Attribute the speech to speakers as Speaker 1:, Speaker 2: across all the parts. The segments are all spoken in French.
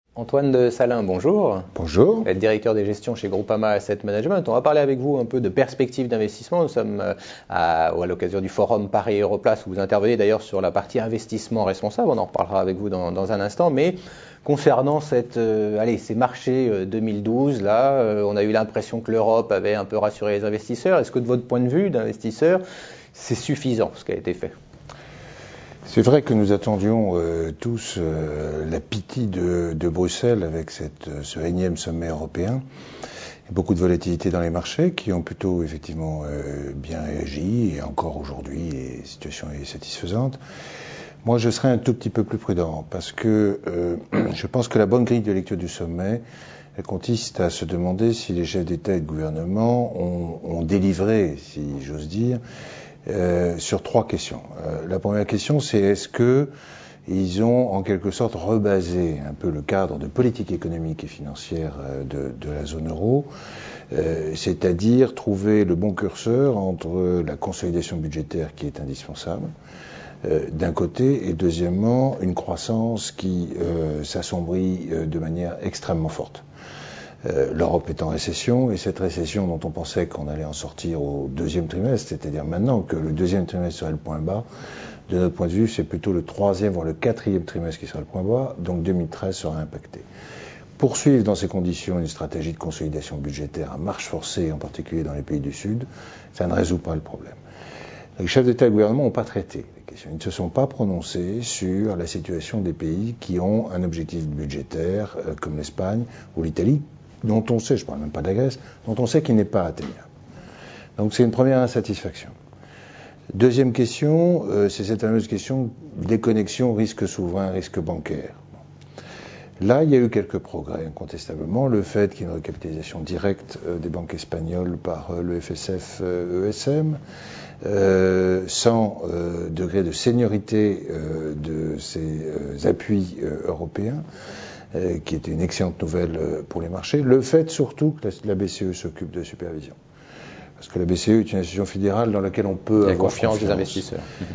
Speaker 1: Antoine de Salin, bonjour.
Speaker 2: Bonjour.
Speaker 1: Vous êtes directeur des gestions chez Groupama Asset Management. On va parler avec vous un peu de perspectives d'investissement. Nous sommes à l'occasion du forum Paris Europlace où vous intervenez d'ailleurs sur la partie investissement responsable. On en reparlera avec vous dans un instant. Mais concernant ces marchés 2012, là, on a eu l'impression que l'Europe avait un peu rassuré les investisseurs. Est-ce que de votre point de vue d'investisseur, c'est suffisant ce qui a été fait ?
Speaker 2: C'est vrai que nous attendions tous la pitié de Bruxelles avec ce énième sommet européen. Beaucoup de volatilité dans les marchés qui ont plutôt effectivement bien réagi et encore aujourd'hui la situation est satisfaisante. Moi je serais un tout petit peu plus prudent parce que je pense que la bonne grille de lecture du sommet elle consiste à se demander si les chefs d'État et de gouvernement ont délivré, si j'ose dire, sur trois questions. La première question, c'est est-ce que ils ont en quelque sorte rebasé un peu le cadre de politique économique et financière de la zone euro, c'est-à-dire trouver le bon curseur entre la consolidation budgétaire qui est indispensable, d'un côté, et deuxièmement, une croissance qui s'assombrit de manière extrêmement forte. L'Europe est en récession, et cette récession dont on pensait qu'on allait en sortir au deuxième trimestre, c'est-à-dire maintenant que le deuxième trimestre serait le point bas, de notre point de vue, c'est plutôt le troisième, voire le quatrième trimestre qui sera le point bas, donc 2013 sera impacté. Poursuivre dans ces conditions une stratégie de consolidation budgétaire à marche forcée, en particulier dans les pays du Sud, ça ne résout pas le problème. Les chefs d'État et de gouvernement n'ont pas traité les questions. Ils ne se sont pas prononcés sur la situation des pays qui ont un objectif budgétaire, comme l'Espagne ou l'Italie, dont on sait, je ne parle même pas de la Grèce, dont on sait qu'il n'est pas atteignable. Donc c'est une première insatisfaction. Deuxième question, c'est cette fameuse question déconnexion risque souverain, risque bancaire. Là, il y a eu quelques progrès, incontestablement. Le fait qu'il y ait une recapitalisation directe des banques espagnoles par le FSF ESM, sans degré de seniorité de ces appuis européens, qui était une excellente nouvelle pour les marchés. Le fait surtout que la BCE s'occupe de supervision. Parce que la BCE est une institution fédérale dans laquelle on peut avoir confiance
Speaker 1: des investisseurs.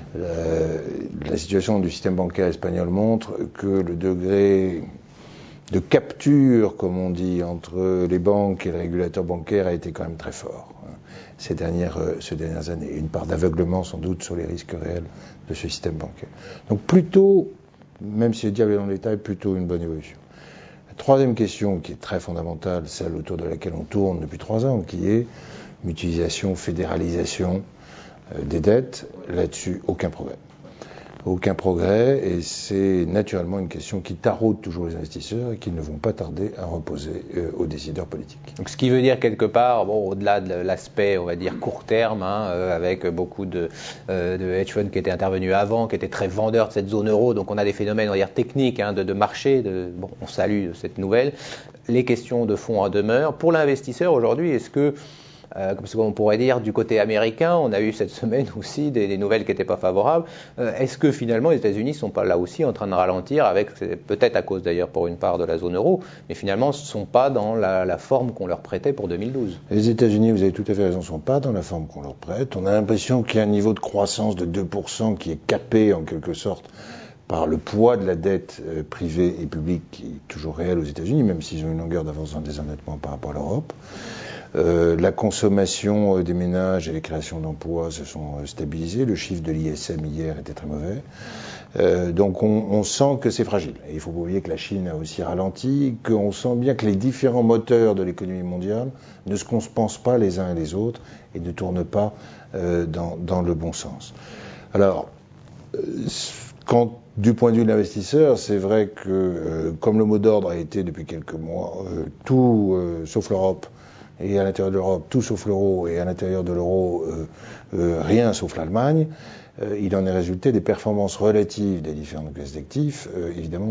Speaker 2: La situation du système bancaire espagnol montre que le degré de capture, comme on dit, entre les banques et le régulateur bancaire a été quand même très fort ces dernières années. Une part d'aveuglement sans doute sur les risques réels de ce système bancaire. Donc plutôt, même si le diable est dans les détails, plutôt une bonne évolution. La troisième question, qui est très fondamentale, celle autour de laquelle on tourne depuis 3 ans, qui est mutualisation, fédéralisation des dettes. Là-dessus, aucun progrès. Aucun progrès, et c'est naturellement une question qui taraude toujours les investisseurs et qui ne vont pas tarder à reposer aux décideurs politiques.
Speaker 1: Donc, ce qui veut dire quelque part, au-delà de l'aspect, on va dire, court terme, avec beaucoup de hedge funds qui étaient intervenus avant, qui étaient très vendeurs de cette zone euro, donc on a des phénomènes, on va dire, techniques de marché, on salue cette nouvelle. Les questions de fond en demeure. Pour l'investisseur aujourd'hui, est-ce que comme on pourrait dire, du côté américain, on a eu cette semaine aussi des nouvelles qui n'étaient pas favorables. Est-ce que finalement les États-Unis ne sont pas là aussi en train de ralentir, peut-être à cause d'ailleurs pour une part de la zone euro, mais finalement ne sont pas dans la forme qu'on leur prêtait pour 2012 ?
Speaker 2: Les États-Unis, vous avez tout à fait raison, ne sont pas dans la forme qu'on leur prête. On a l'impression qu'il y a un niveau de croissance de 2% qui est capé en quelque sorte par le poids de la dette privée et publique qui est toujours réelle aux États-Unis, même s'ils ont une longueur d'avance dans le désendettement par rapport à l'Europe. La consommation des ménages et les créations d'emplois se sont stabilisées. Le chiffre de l'ISM hier était très mauvais. Donc on sent que c'est fragile. Et il faut pas oublier que la Chine a aussi ralenti, qu'on sent bien que les différents moteurs de l'économie mondiale ne se compensent pas les uns et les autres et ne tournent pas dans le bon sens. Alors, du point de vue de l'investisseur, c'est vrai que, comme le mot d'ordre a été depuis quelques mois, tout sauf l'Europe, et à l'intérieur de l'Europe, tout sauf l'euro, et à l'intérieur de l'euro, rien sauf l'Allemagne, il en est résulté des performances relatives des différentes classes d'actifs, évidemment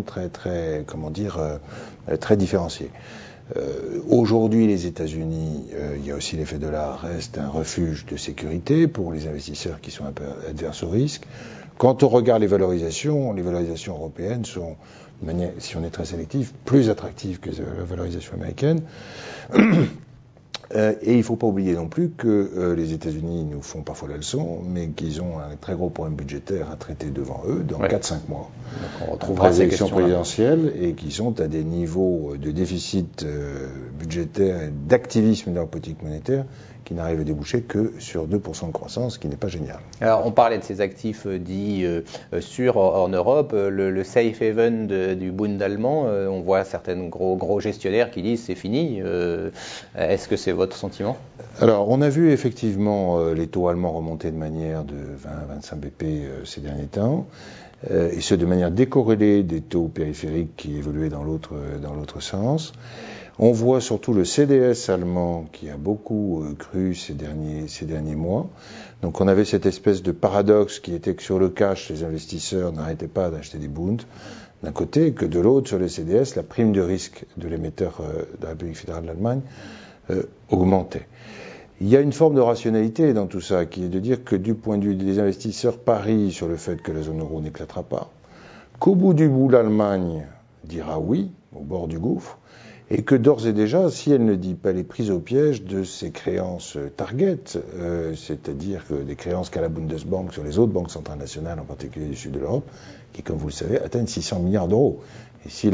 Speaker 2: très différenciées. Aujourd'hui, les États-Unis, il y a aussi l'effet dollar, restent un refuge de sécurité pour les investisseurs qui sont un peu adverses au risque. Quand on regarde les valorisations européennes sont, de manière, si on est très sélectif, plus attractives que les valorisations américaines. Et il ne faut pas oublier non plus que les États-Unis nous font parfois la leçon, mais qu'ils ont un très gros problème budgétaire à traiter devant eux dans 4-5 mois.
Speaker 1: Donc on retrouvera
Speaker 2: les élections
Speaker 1: ces questions-là.
Speaker 2: présidentielles et qui sont à des niveaux de déficit budgétaire et d'activisme dans la politique monétaire qui n'arrivent à déboucher que sur 2% de croissance, ce qui n'est pas génial.
Speaker 1: Alors, on parlait de ces actifs dits sûrs en Europe. Le safe haven du Bund allemand, on voit certains gros gestionnaires qui disent c'est fini. Est-ce que c'est votre sentiment?
Speaker 2: Alors, on a vu effectivement les taux allemands remonter de manière de 20-25 BP ces derniers temps, et ce de manière décorrélée des taux périphériques qui évoluaient dans l'autre sens. On voit surtout le CDS allemand qui a beaucoup cru ces derniers mois. Donc on avait cette espèce de paradoxe qui était que sur le cash, les investisseurs n'arrêtaient pas d'acheter des Bund d'un côté, et que de l'autre, sur les CDS, la prime de risque de l'émetteur de la République fédérale d'Allemagne augmentait. Il y a une forme de rationalité dans tout ça, qui est de dire que du point de vue des investisseurs parient sur le fait que la zone euro n'éclatera pas, qu'au bout du bout, l'Allemagne dira oui, au bord du gouffre, et que d'ores et déjà, si elle ne dit pas, elle est prise au piège de ces créances target, c'est-à-dire que des créances qu'a la Bundesbank sur les autres banques centrales nationales, en particulier du sud de l'Europe, qui, comme vous le savez, atteignent 600 milliards d'euros. Et si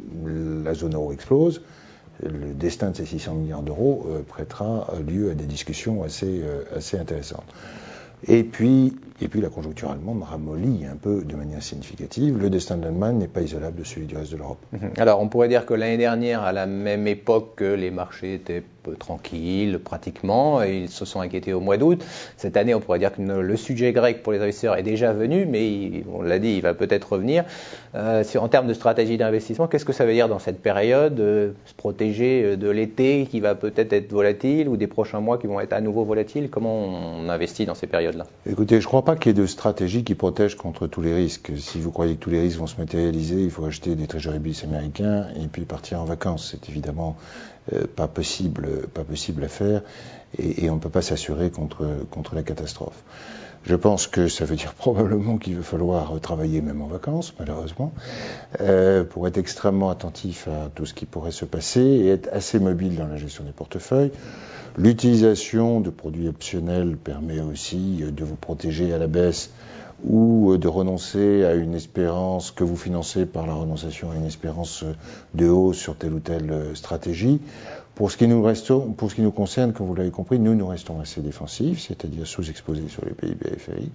Speaker 2: la zone euro explose, le destin de ces 600 milliards d'euros prêtera lieu à des discussions assez intéressantes. Et puis la conjoncture allemande ramollit un peu de manière significative. Le destin de l'Allemagne n'est pas isolable de celui du reste de l'Europe.
Speaker 1: Alors, on pourrait dire que l'année dernière, à la même époque, les marchés étaient tranquilles, pratiquement, et ils se sont inquiétés au mois d'août. Cette année, on pourrait dire que le sujet grec pour les investisseurs est déjà venu, mais on l'a dit, il va peut-être revenir. En termes de stratégie d'investissement, qu'est-ce que ça veut dire dans cette période, se protéger de l'été qui va peut-être être volatile, ou des prochains mois qui vont être à nouveau volatiles? Comment on investit dans ces périodes-là?
Speaker 2: Écoutez, je ne crois pas qu'il y ait de stratégie qui protège contre tous les risques. Si vous croyez que tous les risques vont se matérialiser, il faut acheter des treasury bills américains et puis partir en vacances. C'est évidemment pas possible à faire, et on ne peut pas s'assurer contre la catastrophe. Je pense que ça veut dire probablement qu'il va falloir travailler même en vacances, malheureusement, pour être extrêmement attentif à tout ce qui pourrait se passer et être assez mobile dans la gestion des portefeuilles. L'utilisation de produits optionnels permet aussi de vous protéger à la baisse ou de renoncer à une espérance que vous financez par la renonciation à une espérance de hausse sur telle ou telle stratégie. Pour ce qui nous concerne, comme vous l'avez compris, nous restons assez défensifs, c'est-à-dire sous-exposés sur les pays périphériques,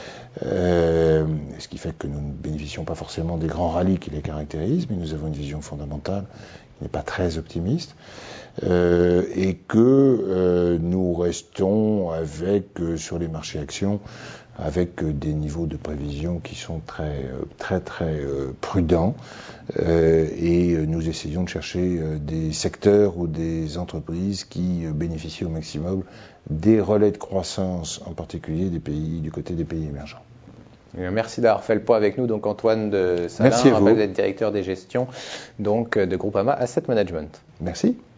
Speaker 2: ce qui fait que nous ne bénéficions pas forcément des grands rallyes qui les caractérisent, mais nous avons une vision fondamentale qui n'est pas très optimiste, et que nous restons sur les marchés actions avec des niveaux de prévision qui sont très prudents, et nous essayons de chercher des secteurs ou des entreprises qui bénéficient au maximum des relais de croissance, en particulier du côté des pays émergents.
Speaker 1: Merci d'avoir fait le point avec nous, donc Antoine de Salin, vous êtes directeur des gestions donc, de Groupama Asset Management.
Speaker 2: Merci.